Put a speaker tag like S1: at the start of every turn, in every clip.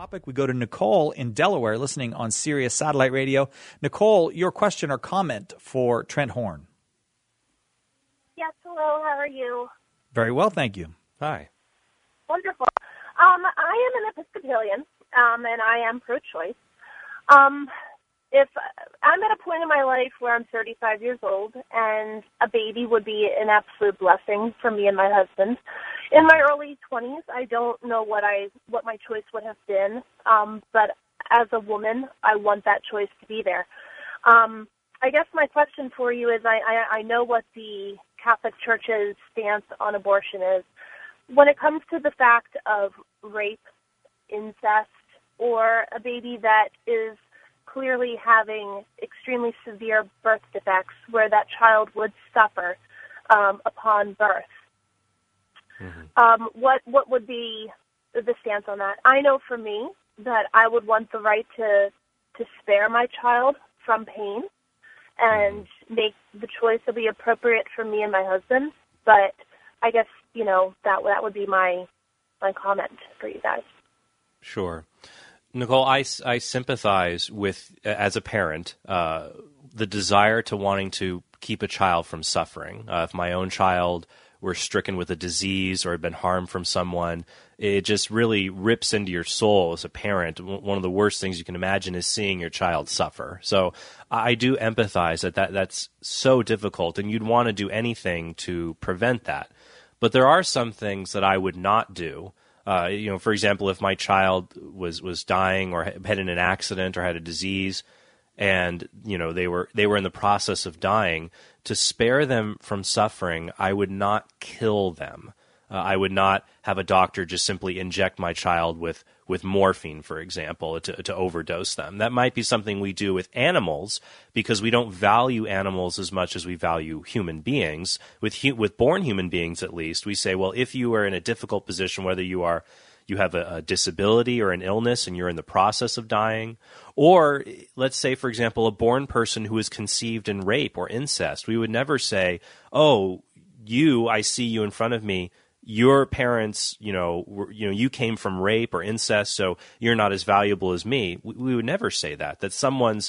S1: topic. We go to Nicole in Delaware, listening on Sirius Satellite Radio. Nicole, your question or comment for Trent Horn?
S2: Yes, hello. How are you?
S1: Very well, thank you.
S3: Hi.
S2: Wonderful. I am an Episcopalian, and I am pro-choice. If I'm at a point in my life where I'm 35 years old, and a baby would be an absolute blessing for me and my husband. In my early 20s, I don't know what my choice would have been, but as a woman, I want that choice to be there. I guess my question for you is, I know what the Catholic Church's stance on abortion is. When it comes to the fact of rape, incest, or a baby that is clearly having extremely severe birth defects where that child would suffer upon birth, what would be the stance on that? I know for me that I would want the right to spare my child from pain and make the choice to be appropriate for me and my husband, but I guess, that would be my comment for you guys.
S3: Sure. Nicole, I sympathize with, as a parent, the desire to wanting to keep a child from suffering. If my own child were stricken with a disease or had been harmed from someone, it just really rips into your soul as a parent. One of the worst things you can imagine is seeing your child suffer. So I do empathize that's so difficult, and you'd want to do anything to prevent that. But there are some things that I would not do. For example, if my child was dying or had in an accident or had a disease, and they were in the process of dying, to spare them from suffering, I would not kill them. I would not have a doctor just simply inject my child with morphine, for example, to overdose them. That might be something we do with animals because we don't value animals as much as we value human beings. With born human beings, at least, we say, well, if you are in a difficult position, whether you have a disability or an illness and you're in the process of dying, or let's say, for example, a born person who is conceived in rape or incest, we would never say, oh, I see you in front of me, your parents, you came from rape or incest, so you're not as valuable as me. We would never say that. That someone's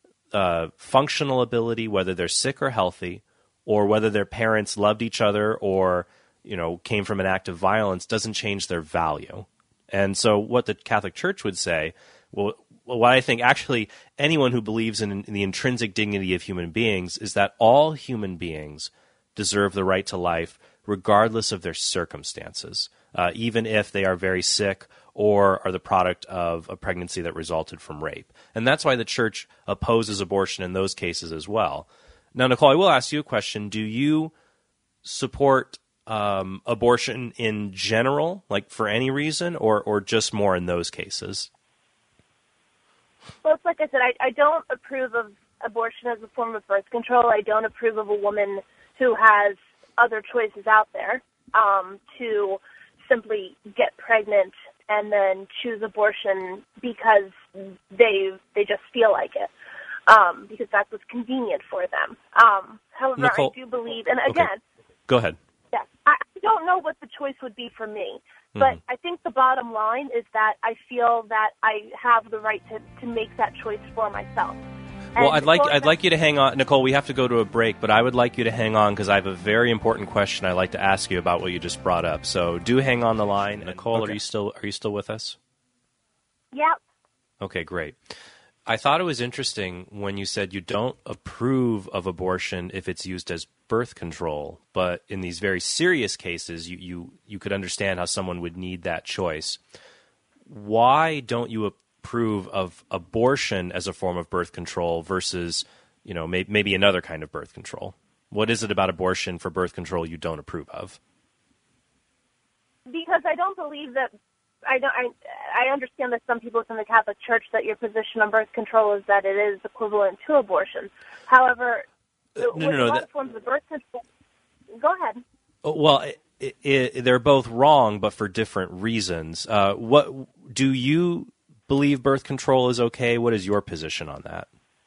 S3: functional ability, whether they're sick or healthy, or whether their parents loved each other or came from an act of violence, doesn't change their value. And so what the Catholic Church would say, what I think actually anyone who believes in the intrinsic dignity of human beings is that all human beings deserve the right to life regardless of their circumstances, even if they are very sick or are the product of a pregnancy that resulted from rape. And that's why the Church opposes abortion in those cases as well. Now, Nicole, I will ask you a question. Do you support abortion in general, like for any reason, or just more in those cases?
S2: Well, it's like I said, I don't approve of abortion as a form of birth control. I don't approve of a woman who has other choices out there to simply get pregnant and then choose abortion because they just feel like it, because that's what's convenient for them. However,
S3: Nicole,
S2: I do believe, and again,
S3: okay. Go ahead.
S2: Yes, I don't know what the choice would be for me, but I think the bottom line is that I feel that I have the right to make that choice for myself.
S3: Well, I'd like you to hang on, Nicole. We have to go to a break, but I would like you to hang on because I have a very important question I'd like to ask you about what you just brought up. So do hang on the line, Nicole. Okay. Are you still with us?
S2: Yep.
S3: Okay, great. I thought it was interesting when you said you don't approve of abortion if it's used as birth control, but in these very serious cases, you could understand how someone would need that choice. Why don't you approve of abortion as a form of birth control versus, maybe another kind of birth control? What is it about abortion for birth control you don't approve of?
S2: Because I don't believe that. I understand that some people within the Catholic Church that your position on birth control is that it is equivalent to abortion. However, a lot of forms of birth control. Go ahead.
S3: Well, they're both wrong, but for different reasons. What do you believe birth control is okay? What is your position on that?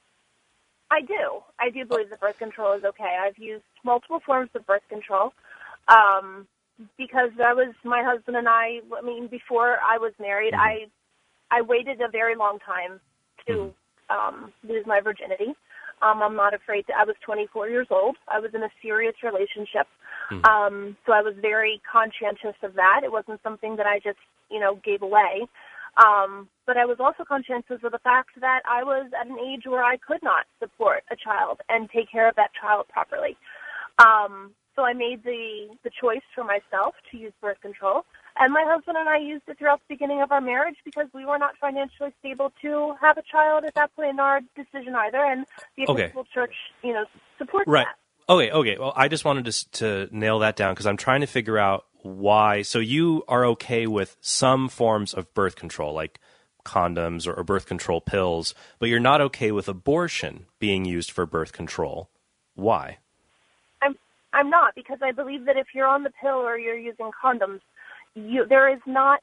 S2: I do. I do believe that birth control is okay. I've used multiple forms of birth control because my husband and I mean, before I was married, I I waited a very long time to lose my virginity. I'm not afraid to. I was 24 years old. I was in a serious relationship. So I was very conscientious of that. It wasn't something that I just, gave away. But I was also conscientious of the fact that I was at an age where I could not support a child and take care of that child properly. So I made the choice for myself to use birth control. And my husband and I used it throughout the beginning of our marriage because we were not financially stable to have a child at that point in our decision either. And the Episcopal Church, supports that.
S3: Okay. Well, I just wanted to nail that down because I'm trying to figure out why. So you are okay with some forms of birth control, like condoms or birth control pills, but you're not okay with abortion being used for birth control. Why?
S2: I'm not, because I believe that if you're on the pill or you're using condoms, there is not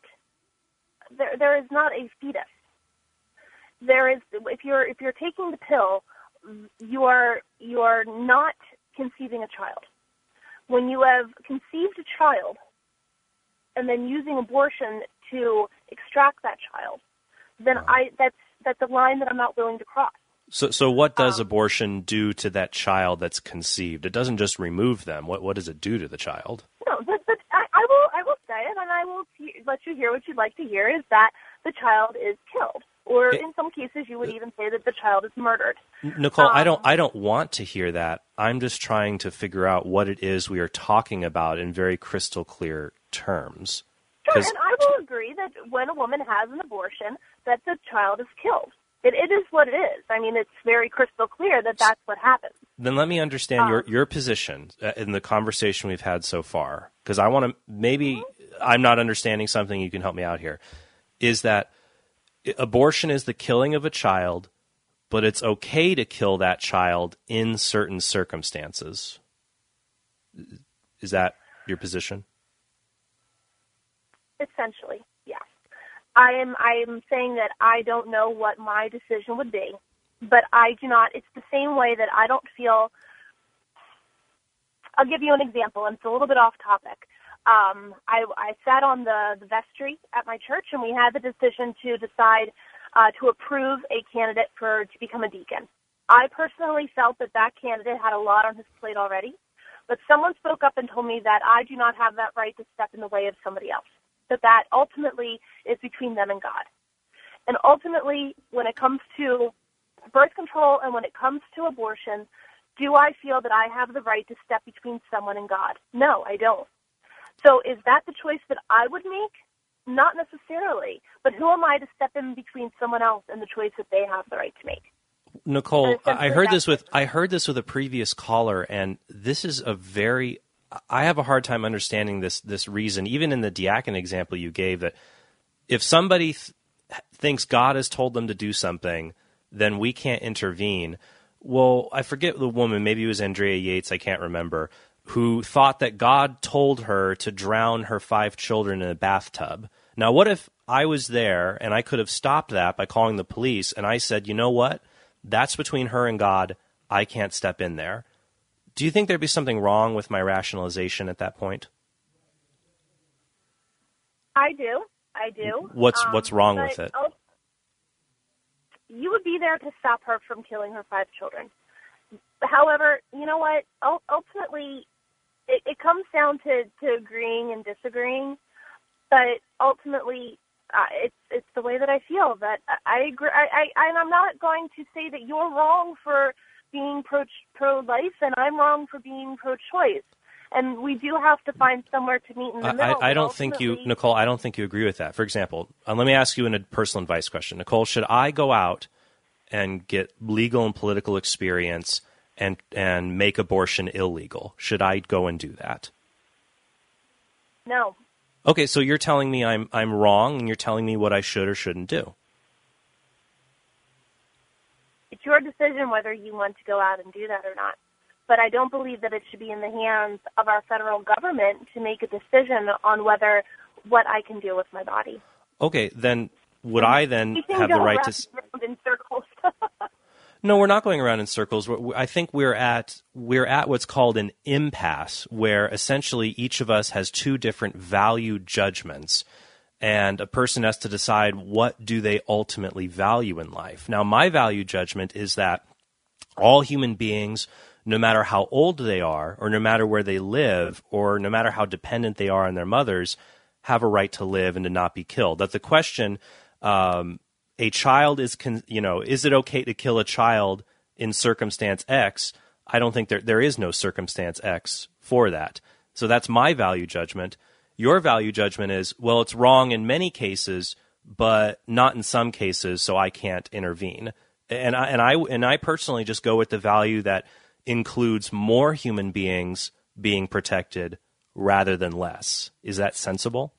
S2: a fetus. There is, if you're taking the pill, you are not conceiving a child. When you have conceived a child and then using abortion to extract that child, then that's a line that I'm not willing to cross.
S3: So what does abortion do to that child that's conceived? It doesn't just remove them. What does it do to the child?
S2: No, but I will say it, and I will let you hear what you'd like to hear, is that the child is killed. Or in some cases, you would even say that the child is murdered.
S3: Nicole, I don't want to hear that. I'm just trying to figure out what it is we are talking about in very crystal clear terms.
S2: Sure, and I will agree that when a woman has an abortion, that the child is killed. It is what it is. I mean, it's very crystal clear that that's what happens. Then
S3: let me understand your position in the conversation we've had so far, because I want to maybe I'm not understanding something. You can help me out here. Is that abortion is the killing of a child, but it's okay to kill that child in certain circumstances. Is that your position?
S2: Essentially, yes. I am saying that I don't know what my decision would be, but I do not. It's the same way that I don't feel. I'll give you an example, and it's a little bit off topic. I sat on the vestry at my church, and we had the decision to decide to approve a candidate to become a deacon. I personally felt that candidate had a lot on his plate already, but someone spoke up and told me that I do not have that right to step in the way of somebody else, that ultimately is between them and God. And ultimately, when it comes to birth control and when it comes to abortion, do I feel that I have the right to step between someone and God? No, I don't. So is that the choice that I would make? Not necessarily. But who am I to step in between someone else and the choice that they have the right to make?
S3: Nicole, I heard this with a previous caller, and this is I have a hard time understanding this reason, even in the diaconate example you gave, that if somebody thinks God has told them to do something, then we can't intervene. Well, I forget the woman, maybe it was Andrea Yates, I can't remember, who thought that God told her to drown her 5 children in a bathtub. Now, what if I was there and I could have stopped that by calling the police and I said, you know what? That's between her and God. I can't step in there. Do you think there'd be something wrong with my rationalization at that point?
S2: I do.
S3: What's wrong with it?
S2: You would be there to stop her from killing her 5 children. However, you know what? Ultimately, it comes down to agreeing and disagreeing. But ultimately, it's the way that I feel. That I agree. And I'm not going to say that you're wrong for being pro-life and I'm wrong for being pro-choice. And we do have to find somewhere to meet in the middle.
S3: I don't think you, Nicole, I don't think you agree with that. For example, let me ask you a personal advice question. Nicole, should I go out and get legal and political experience and make abortion illegal? Should I go and do that?
S2: No.
S3: Okay, so you're telling me I'm wrong, and you're telling me what I should or shouldn't do.
S2: It's your decision whether you want to go out and do that or not. But I don't believe that it should be in the hands of our federal government to make a decision on what I can do with my body.
S3: Okay, then would I then have the right to?
S2: In circles.
S3: No, we're not going around in circles. I think we're at what's called an impasse, where essentially each of us has 2 different value judgments, and a person has to decide what do they ultimately value in life. Now, my value judgment is that all human beings, no matter how old they are, or no matter where they live, or no matter how dependent they are on their mothers, have a right to live and to not be killed. That the question, a child is it okay to kill a child in circumstance X? I don't think there is no circumstance X for that. So that's my value judgment. Your value judgment is, well, it's wrong in many cases, but not in some cases, so I can't intervene. And I personally just go with the value that includes more human beings being protected rather than less. Is that sensible?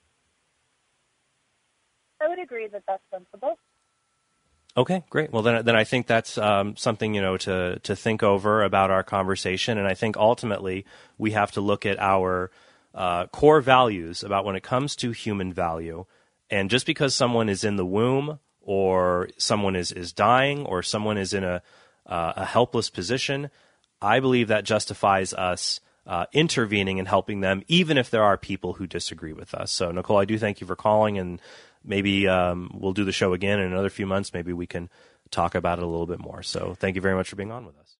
S2: I would agree that that's sensible.
S3: Okay, great. Well, then I think that's something to think over about our conversation, and I think ultimately we have to look at our core values about when it comes to human value. And just because someone is in the womb, or someone is dying, or someone is in a helpless position, I believe that justifies us intervening and helping them, even if there are people who disagree with us. So, Nicole, I do thank you for calling, and maybe we'll do the show again in another few months. Maybe we can talk about it a little bit more. So thank you very much for being on with us.